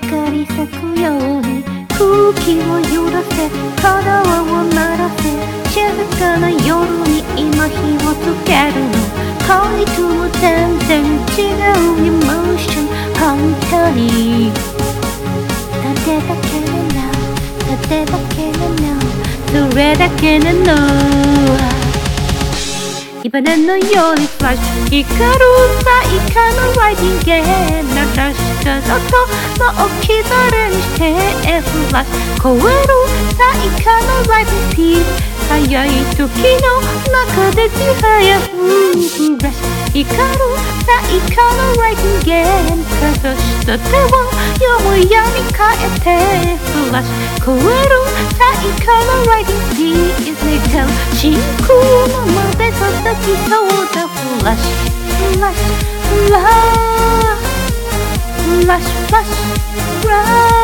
光咲くように空気を揺らせ体を鳴らせ静かな夜に今火をつけるの恋とも全然違うエモーション本当に盾だけなの盾だけなのそれだけなの火花のようにフラッシュ光る最下のライティングゲーム鳴らした音の置き去りにしてフラッシュ超える最下のライティングスピード速い時の中でちはやフラッシュ光る最下のライティングゲームかざした手をよもやに変えてフラッシュ超える最下のライティングスピード真空のまで育ちそうだフラッシュフラッシュフラッシュフラッシュフラッシュフラッシュ